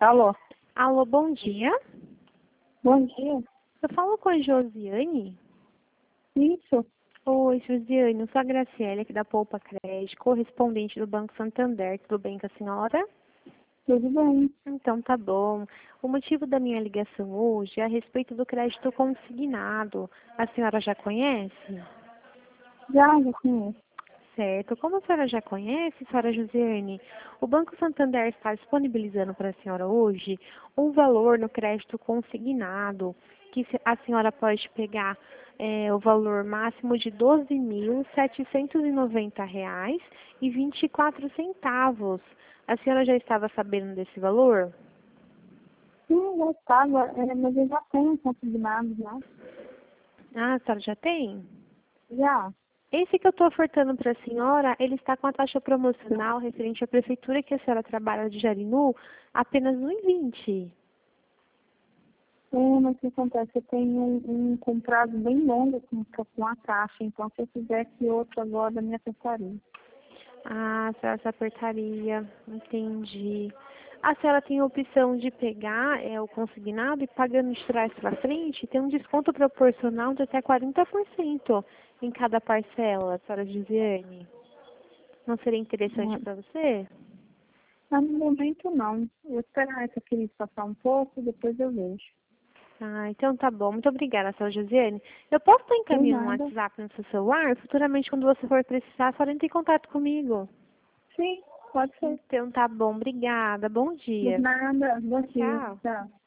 Alô? Alô, bom dia. Bom dia. Eu falo com a Josiane. Isso. Oi, Josiane, eu sou a Graciela aqui da Poupa Crédito, correspondente do Banco Santander. Tudo bem com a senhora? Tudo bem. Então tá bom. O motivo da minha ligação hoje é a respeito do crédito consignado. A senhora já conhece? Já conheço. Certo. Como a senhora já conhece, senhora Josiane, o Banco Santander está disponibilizando para a senhora hoje um valor no crédito consignado, que a senhora pode pegar o valor máximo de R$ 12.790,24. A senhora já estava sabendo desse valor? Sim, já estava, mas eu já tenho consignado já. Ah, a senhora já tem? Já. Esse que eu estou ofertando para a senhora, ele está com a taxa promocional referente à prefeitura que a senhora trabalha de Jarinu, apenas 1,20. Mas o que acontece? Eu tenho um contrato bem longo com a taxa, então se eu fizesse outro agora, me acertaria. Ah, a senhora se apertaria, entendi. A senhora tem a opção de pegar o consignado e pagando de trás para frente, tem um desconto proporcional de até 40% em cada parcela, senhora Gisiane. Não seria interessante para você? Mas no momento não. Eu vou esperar essa crise passar um pouco, depois eu vejo. Ah, então tá bom. Muito obrigada, senhora Josiane. Eu posso estar De encaminhando um nada. WhatsApp no seu celular? Futuramente, quando você for precisar, a senhora entre em contato comigo. Sim, pode ser. Então tá bom. Obrigada. Bom De dia. nada. Bom dia. Tchau. Tchau.